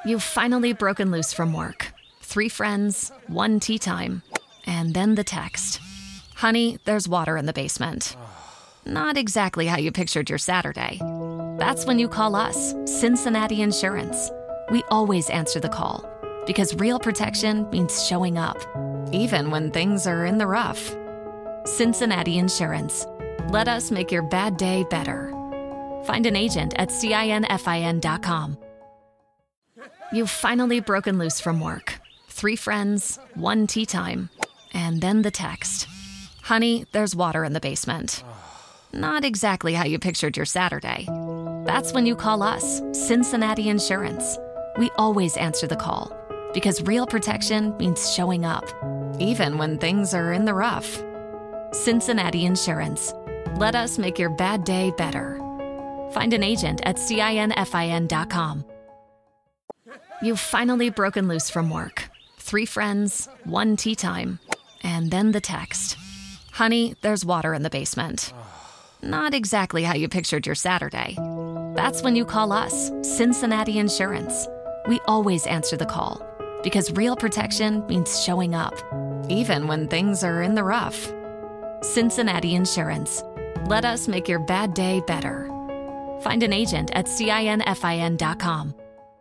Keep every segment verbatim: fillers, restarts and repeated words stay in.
You've finally broken loose from work. Three friends, one tea time, and then the text. Honey, there's water in the basement. Not exactly how you pictured your Saturday. That's when you call us, Cincinnati Insurance. We always answer the call, because real protection means showing up, even when things are in the rough. Cincinnati Insurance. Let us make your bad day better. Find an agent at cinfin dot com. You've finally broken loose from work. Three friends, one tea time, and then the text. Honey, there's water in the basement. Not exactly how you pictured your Saturday. That's when you call us, Cincinnati Insurance. We always answer the call, because real protection means showing up, even when things are in the rough. Cincinnati Insurance. Let us make your bad day better. Find an agent at cinfin dot com. You've finally broken loose from work. Three friends, one tea time, and then the text. Honey, there's water in the basement. Not exactly how you pictured your Saturday. That's when you call us, Cincinnati Insurance. We always answer the call, because real protection means showing up, even when things are in the rough. Cincinnati Insurance. Let us make your bad day better. Find an agent at cinfin dot com.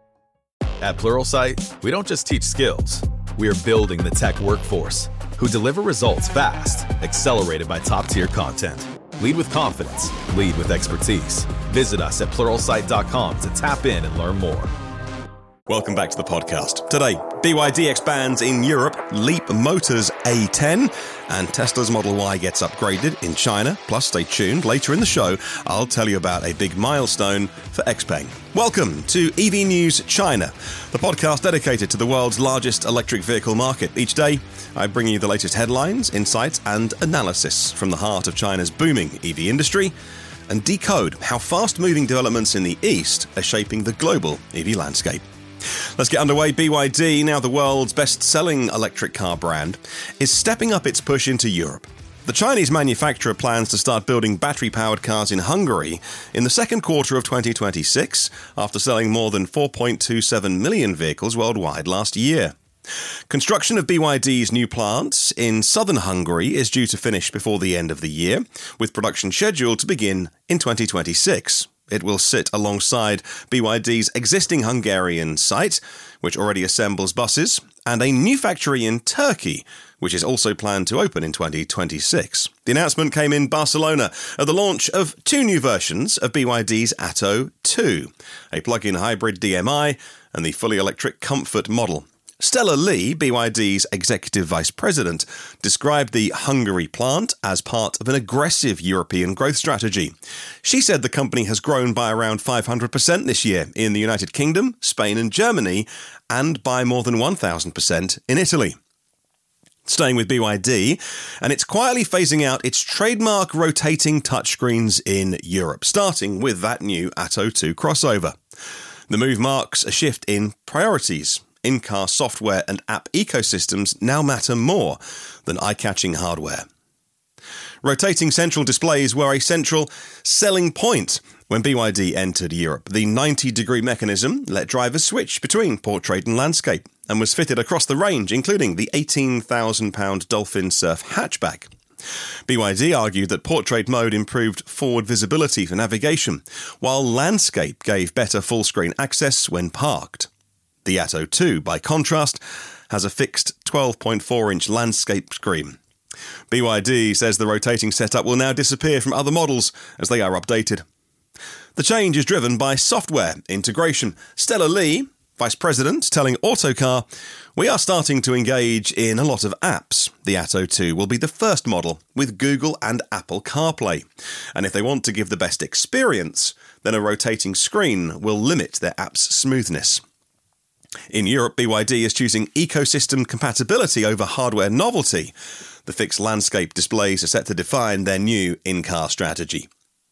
At Pluralsight, we don't just teach skills. We are building the tech workforce who deliver results fast, accelerated by top-tier content. Lead with confidence. Lead with expertise. Visit us at pluralsight dot com to tap in and learn more. Welcome back to the podcast. Today, B Y D expands in Europe, Leap Motors A ten, and Tesla's Model Y gets upgraded in China. Plus, stay tuned. Later in the show, I'll tell you about a big milestone for XPeng. Welcome to E V News China, the podcast dedicated to the world's largest electric vehicle market. Each day, I bring you the latest headlines, insights, and analysis from the heart of China's booming E V industry, and decode how fast-moving developments in the East are shaping the global E V landscape. Let's get underway. B Y D, now the world's best-selling electric car brand, is stepping up its push into Europe. The Chinese manufacturer plans to start building battery-powered cars in Hungary in the second quarter of twenty twenty-six, after selling more than four point two seven million vehicles worldwide last year. Construction of B Y D's new plant in southern Hungary is due to finish before the end of the year, with production scheduled to begin in twenty twenty-six. It will sit alongside B Y D's existing Hungarian site, which already assembles buses, and a new factory in Turkey, which is also planned to open in twenty twenty-six. The announcement came in Barcelona at the launch of two new versions of B Y D's Atto two, a plug-in hybrid D M I and the fully electric Comfort model. Stella Lee, B Y D's executive vice president, described the Hungary plant as part of an aggressive European growth strategy. She said the company has grown by around five hundred percent this year in the United Kingdom, Spain and Germany, and by more than one thousand percent in Italy. Staying with B Y D, and it's quietly phasing out its trademark rotating touchscreens in Europe, starting with that new Atto two crossover. The move marks a shift in priorities. In-car software and app ecosystems now matter more than eye-catching hardware. Rotating central displays were a central selling point when B Y D entered Europe. The ninety-degree mechanism let drivers switch between portrait and landscape and was fitted across the range, including the eighteen thousand pound Dolphin Surf hatchback. B Y D argued that portrait mode improved forward visibility for navigation, while landscape gave better full-screen access when parked. The Atto two, by contrast, has a fixed twelve point four inch landscape screen. B Y D says the rotating setup will now disappear from other models as they are updated. The change is driven by software integration. Stella Lee, vice president, telling Autocar, "We are starting to engage in a lot of apps. The Atto two will be the first model with Google and Apple CarPlay. And if they want to give the best experience, then a rotating screen will limit their app's smoothness." In Europe, B Y D is choosing ecosystem compatibility over hardware novelty. The fixed landscape displays are set to define their new in-car strategy.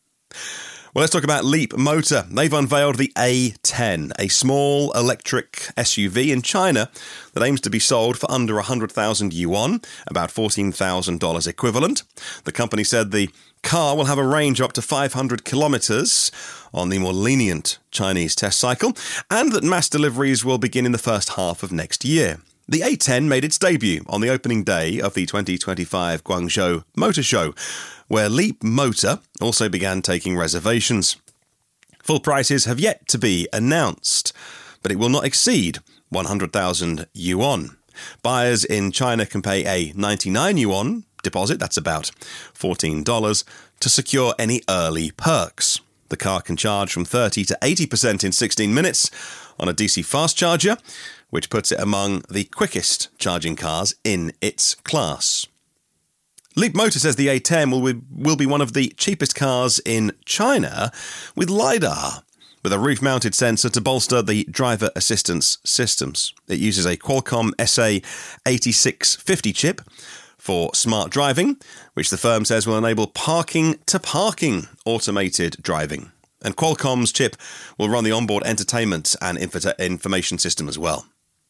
Well, let's talk about Leap Motor. They've unveiled the A ten, a small electric S U V in China that aims to be sold for under one hundred thousand yuan, about fourteen thousand dollars equivalent. The company said the car will have a range of up to five hundred kilometres on the more lenient Chinese test cycle, and that mass deliveries will begin in the first half of next year. The A ten made its debut on the opening day of the twenty twenty-five Guangzhou Motor Show, where Leapmotor also began taking reservations. Full prices have yet to be announced, but it will not exceed one hundred thousand yuan. Buyers in China can pay a ninety-nine yuan deposit, that's about fourteen dollars, to secure any early perks. The car can charge from thirty to eighty percent in sixteen minutes on a D C fast charger, which puts it among the quickest charging cars in its class. Leapmotor says the A ten will be, will be one of the cheapest cars in China with LiDAR, with a roof-mounted sensor to bolster the driver assistance systems. It uses a Qualcomm S A eighty-six fifty chip for smart driving, which the firm says will enable parking-to-parking automated driving. And Qualcomm's chip will run the onboard entertainment and info- information system as well.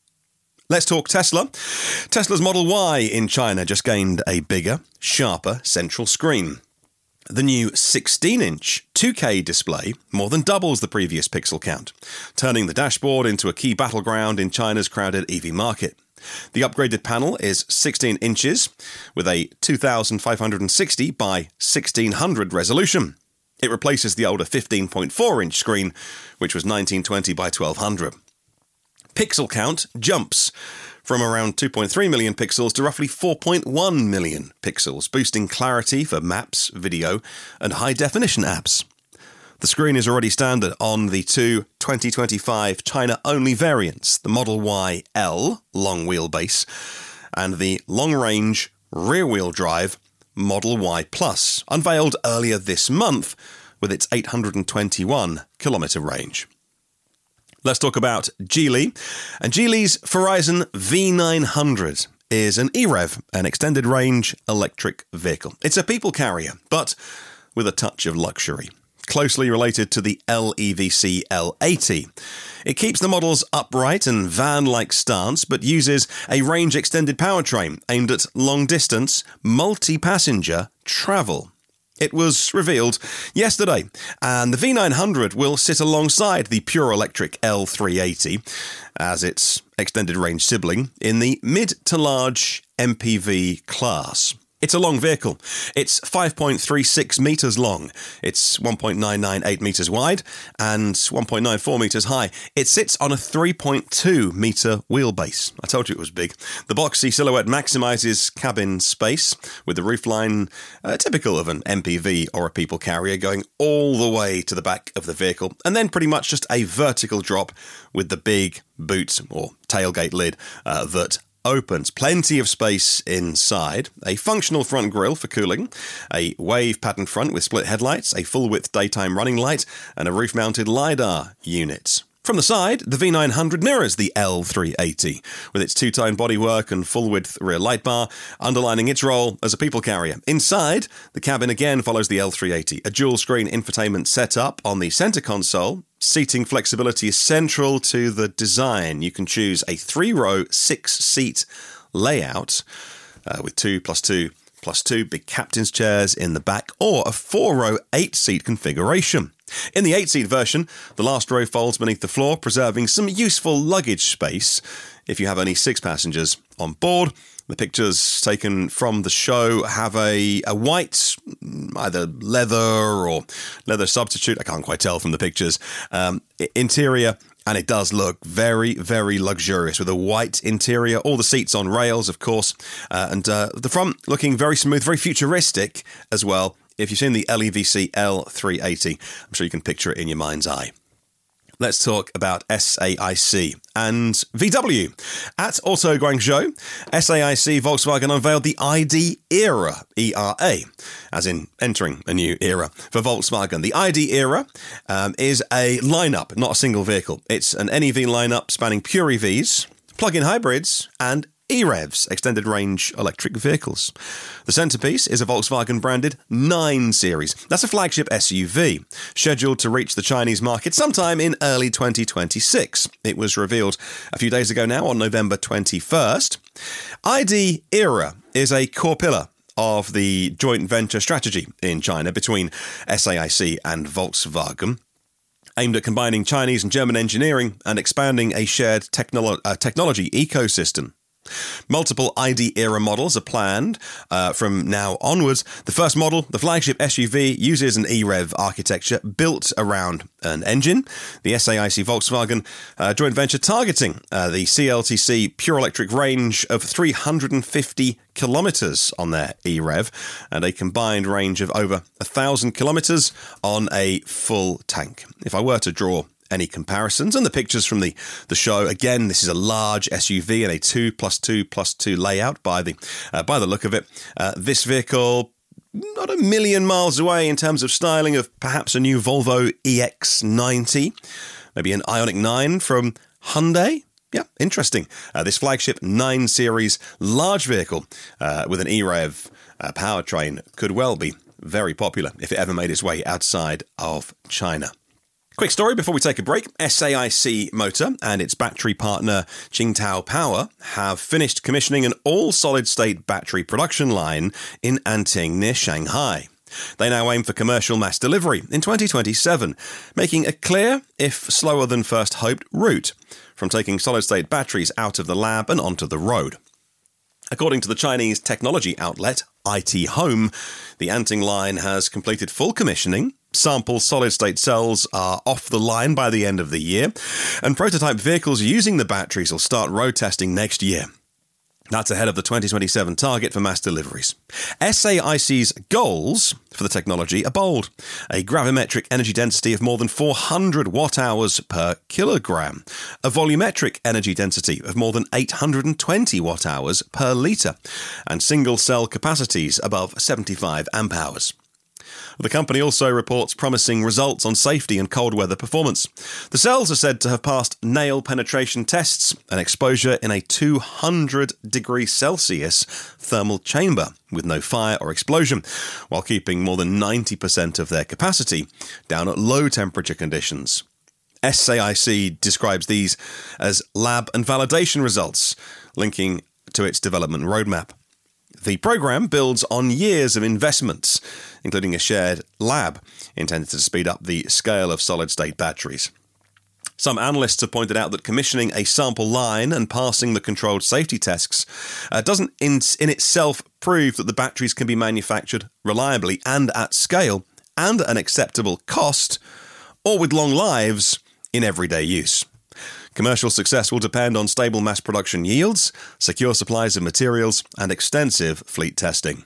Let's talk Tesla. Tesla's Model Y in China just gained a bigger, sharper central screen. The new sixteen-inch two K display more than doubles the previous pixel count, turning the dashboard into a key battleground in China's crowded E V market. The upgraded panel is sixteen inches with a two thousand five hundred sixty by sixteen hundred resolution. It replaces the older fifteen point four inch screen, which was nineteen twenty by twelve hundred. Pixel count jumps from around two point three million pixels to roughly four point one million pixels, boosting clarity for maps, video, and high-definition apps. The screen is already standard on the two twenty twenty-five China-only variants, the Model Y L long wheelbase and the long-range rear-wheel drive Model Y Plus, unveiled earlier this month with its eight hundred twenty-one kilometre range. Let's talk about Geely. And Geely's Horizon V nine hundred is an E REV, an extended-range electric vehicle. It's a people carrier, but with a touch of luxury, closely related to the L E V C L eighty. It keeps the model's upright and van-like stance, but uses a range-extended powertrain aimed at long-distance, multi-passenger travel. It was revealed yesterday, and the V nine hundred will sit alongside the pure electric L three eighty as its extended range sibling in the mid to large M P V class. It's a long vehicle. It's five point three six metres long. It's one point nine nine eight metres wide and one point nine four metres high. It sits on a three point two metre wheelbase. I told you it was big. The boxy silhouette maximises cabin space, with the roofline uh, typical of an M P V or a people carrier going all the way to the back of the vehicle, and then pretty much just a vertical drop with the big boot or tailgate lid uh, that opens. Plenty of space inside, a functional front grille for cooling, a wave pattern front with split headlights, a full-width daytime running light, and a roof-mounted LiDAR unit. From the side, the V nine hundred mirrors the L three eighty, with its two-tone bodywork and full-width rear light bar, underlining its role as a people carrier. Inside, the cabin again follows the L three eighty, a dual-screen infotainment setup on the centre console. Seating flexibility is central to the design. You can choose a three-row, six-seat layout uh, with two plus two plus two big captain's chairs in the back, or a four-row, eight-seat configuration. In the eight-seat version, the last row folds beneath the floor, preserving some useful luggage space if you have only six passengers on board. The pictures taken from the show have a, a white, either leather or leather substitute, I can't quite tell from the pictures, um, interior, and it does look very, very luxurious with a white interior, all the seats on rails, of course, uh, and uh, the front looking very smooth, very futuristic as well. If you've seen the L E V C L three eighty, I'm sure you can picture it in your mind's eye. Let's talk about S A I C and V W. At Auto Guangzhou, S A I C Volkswagen unveiled the I D Era, E R A, as in entering a new era for Volkswagen. The I D Era um, is a lineup, not a single vehicle. It's an N E V lineup spanning pure E Vs, plug-in hybrids, and E REVs, extended range electric vehicles. The centrepiece is a Volkswagen-branded nine series. That's a flagship S U V, scheduled to reach the Chinese market sometime in early twenty twenty-six. It was revealed a few days ago now, on November twenty-first. I D Era is a core pillar of the joint venture strategy in China between S A I C and Volkswagen, aimed at combining Chinese and German engineering and expanding a shared technolo- uh, technology ecosystem. Multiple I D-era models are planned uh, from now onwards. The first model, the flagship S U V, uses an E-REV architecture built around an engine. The S A I C Volkswagen uh, joint venture targeting uh, the C L T C pure electric range of three hundred fifty kilometres on their E-REV and a combined range of over one thousand kilometres on a full tank. If I were to draw any comparisons, and the pictures from the, the show, again, this is a large S U V and a two plus two plus two layout by the uh, by the look of it. Uh, this vehicle, not a million miles away in terms of styling of perhaps a new Volvo E X ninety, maybe an Ioniq nine from Hyundai. Yeah, interesting. Uh, this flagship nine series large vehicle uh, with an E-REV uh, powertrain could well be very popular if it ever made its way outside of China. Quick story before we take a break. S A I C Motor and its battery partner Qingdao Power have finished commissioning an all-solid-state battery production line in Anting near Shanghai. They now aim for commercial mass delivery in twenty twenty-seven, making a clear, if slower than first hoped, route from taking solid-state batteries out of the lab and onto the road. According to the Chinese technology outlet I T Home, the Anting line has completed full commissioning. Sample solid-state cells are off the line by the end of the year, and prototype vehicles using the batteries will start road testing next year. That's ahead of the twenty twenty-seven target for mass deliveries. S A I C's goals for the technology are bold. A gravimetric energy density of more than four hundred watt-hours per kilogram, a volumetric energy density of more than eight hundred twenty watt-hours per litre, and single-cell capacities above seventy-five amp-hours. The company also reports promising results on safety and cold weather performance. The cells are said to have passed nail penetration tests and exposure in a two hundred degrees Celsius thermal chamber with no fire or explosion, while keeping more than ninety percent of their capacity down at low temperature conditions. S A I C describes these as lab and validation results, linking to its development roadmap. The program builds on years of investments, including a shared lab intended to speed up the scale of solid-state batteries. Some analysts have pointed out that commissioning a sample line and passing the controlled safety tests uh, doesn't in, in itself prove that the batteries can be manufactured reliably and at scale and at an acceptable cost, or with long lives in everyday use. Commercial success will depend on stable mass production yields, secure supplies of materials, and extensive fleet testing.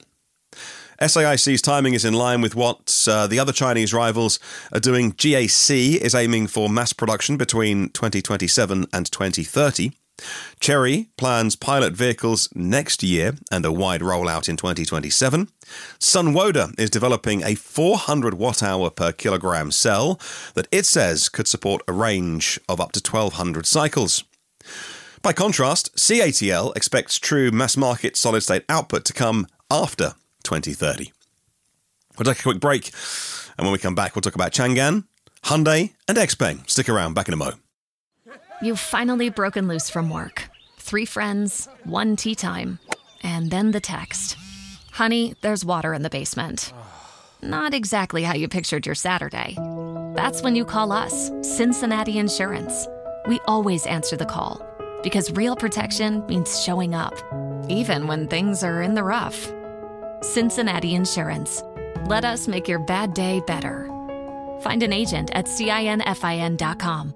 S A I C's timing is in line with what uh, the other Chinese rivals are doing. G A C is aiming for mass production between twenty twenty-seven and twenty thirty. Chery plans pilot vehicles next year and a wide rollout in twenty twenty-seven. Sunwoda is developing a four hundred watt-hour per kilogram cell that it says could support a range of up to twelve hundred cycles. By contrast, C A T L expects true mass-market solid-state output to come after twenty thirty. We'll take a quick break, and when we come back, we'll talk about Changan, Hyundai, and XPeng. Stick around, back in a mo. You've finally broken loose from work. Three friends, one tea time, and then the text. Honey, there's water in the basement. Not exactly how you pictured your Saturday. That's when you call us, Cincinnati Insurance. We always answer the call, because real protection means showing up, even when things are in the rough. Cincinnati Insurance. Let us make your bad day better. Find an agent at cinfin dot com.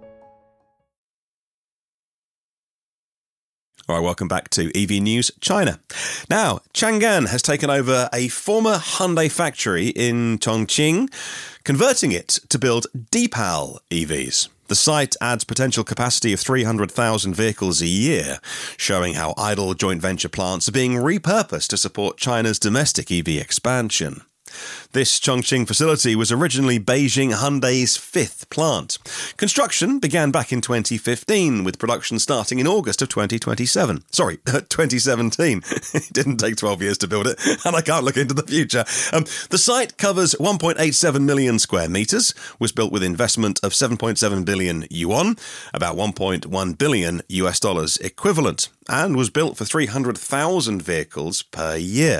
All right, welcome back to E V News China. Now, Changan has taken over a former Hyundai factory in Chongqing, converting it to build Deepal E Vs. The site adds potential capacity of three hundred thousand vehicles a year, showing how idle joint venture plants are being repurposed to support China's domestic E V expansion. This Chongqing facility was originally Beijing Hyundai's fifth plant. Construction began back in twenty fifteen, with production starting in August of twenty twenty-seven. Sorry, twenty seventeen. It didn't take twelve years to build it, and I can't look into the future. Um, the site covers one point eight seven million square metres, was built with investment of seven point seven billion yuan, about one point one billion U S dollars equivalent, and was built for three hundred thousand vehicles per year.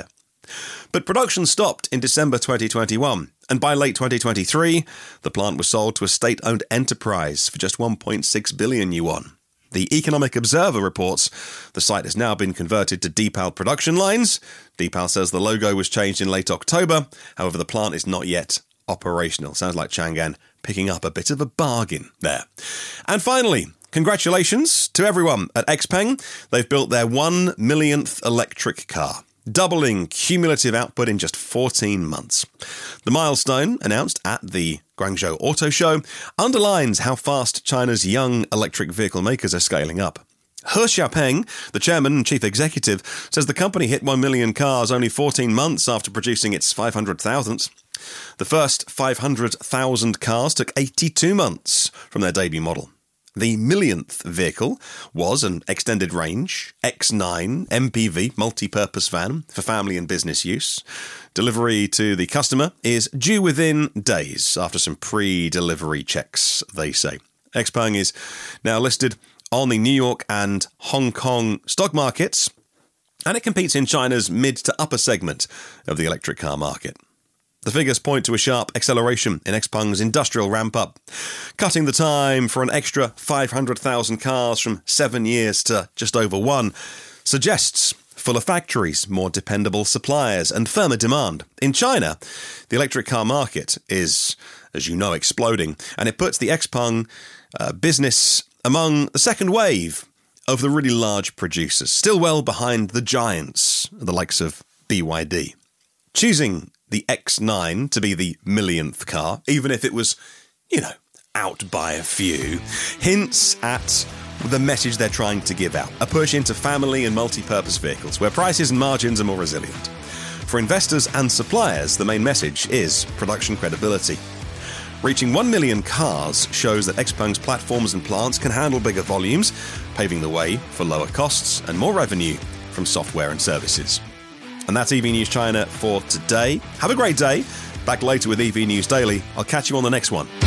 But production stopped in December twenty twenty-one, and by late twenty twenty-three, the plant was sold to a state-owned enterprise for just one point six billion yuan. The Economic Observer reports the site has now been converted to Deepal production lines. Deepal says the logo was changed in late October. However, the plant is not yet operational. Sounds like Chang'an picking up a bit of a bargain there. And finally, congratulations to everyone at XPeng. They've built their one millionth electric car, doubling cumulative output in just fourteen months. The milestone, announced at the Guangzhou Auto Show, underlines how fast China's young electric vehicle makers are scaling up. He Xiaopeng, the chairman and chief executive, says the company hit one million cars only fourteen months after producing its five hundred thousandth. The first five hundred thousand cars took eighty-two months from their debut model. The millionth vehicle was an extended range X nine M P V multi-purpose van for family and business use. Delivery to the customer is due within days after some pre-delivery checks, they say. XPeng is now listed on the New York and Hong Kong stock markets, and it competes in China's mid to upper segment of the electric car market. The figures point to a sharp acceleration in XPeng's industrial ramp-up, cutting the time for an extra five hundred thousand cars from seven years to just over one, suggests fuller factories, more dependable suppliers, and firmer demand. In China, the electric car market is, as you know, exploding, and it puts the XPeng uh, business among the second wave of the really large producers, still well behind the giants, the likes of B Y D. Choosing the X nine to be the millionth car, even if it was, you know, out by a few, hints at the message they're trying to give out, a push into family and multi-purpose vehicles, where prices and margins are more resilient. For investors and suppliers, the main message is production credibility. Reaching one million cars shows that XPeng's platforms and plants can handle bigger volumes, paving the way for lower costs and more revenue from software and services. And that's E V News China for today. Have a great day. Back later with E V News Daily. I'll catch you on the next one.